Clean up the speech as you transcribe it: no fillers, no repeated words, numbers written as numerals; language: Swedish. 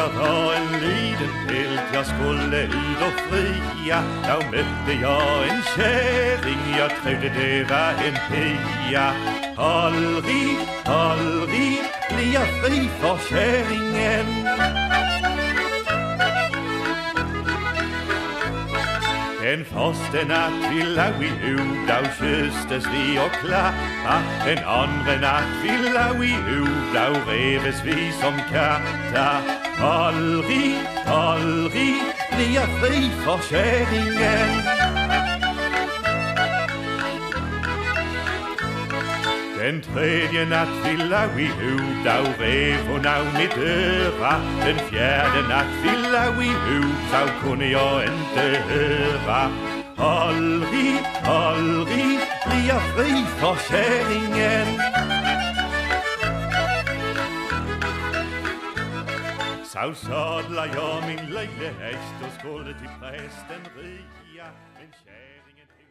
jag var en liten helt, jag skulle ut och fria. Då mötte jag en kärring, jag trodde det var en pia. Aldrig, aldrig blir jag fri för kärringen. Den första natt vi låg ihop, då kysstes vi och klappa. Den andra natt vi låg ihop, då reves vi som katter. Aldrig, aldrig blir jag fri för kärringen. Den tredje natt vi låg ihop, då rev hon av mitt öra. Den fjärde natt vi låg ihop, så kunde jag inte höra. Aldrig, aldrig blir jag fri för kärringen. Så sadlar jag min lilla häst och skulle till prästen ria. Men kärringen